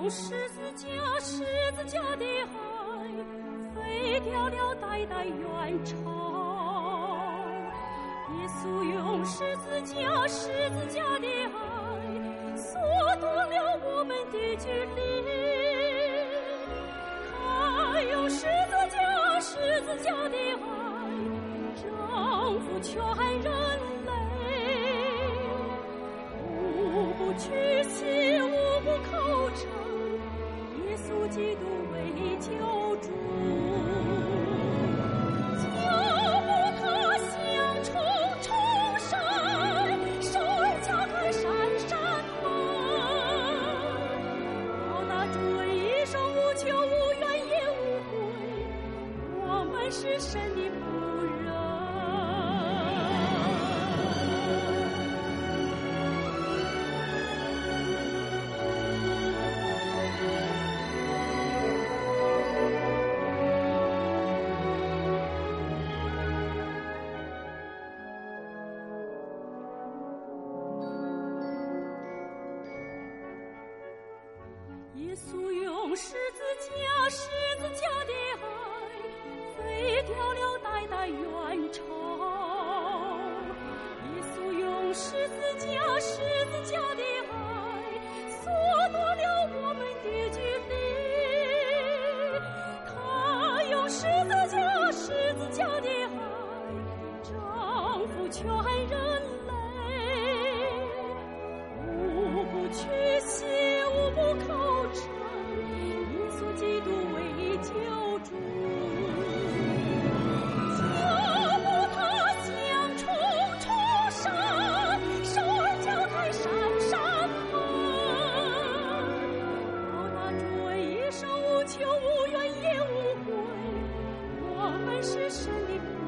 用十字架的爱，废掉了代代冤仇。耶稣用十字架的爱，缩短了我们的距离。他用十字架的爱，征服全人类。无不屈膝，无不叩诚，耶稣基督为救主。脚步踏向重山，手儿敲开闪门，报答主恩一生无求无怨也无悔，我们是神的仆人。耶稣用十字架的爱，废掉了代代冤仇。耶稣用十字架的爱，缩短了我们的距离。他用十字架的爱，征服全人类。无不屈膝，无不叩诚，耶稣基督为救主。脚步踏向重山，手儿敲开闪门，报答主恩一生无求无怨也无悔，我们是神的仆人。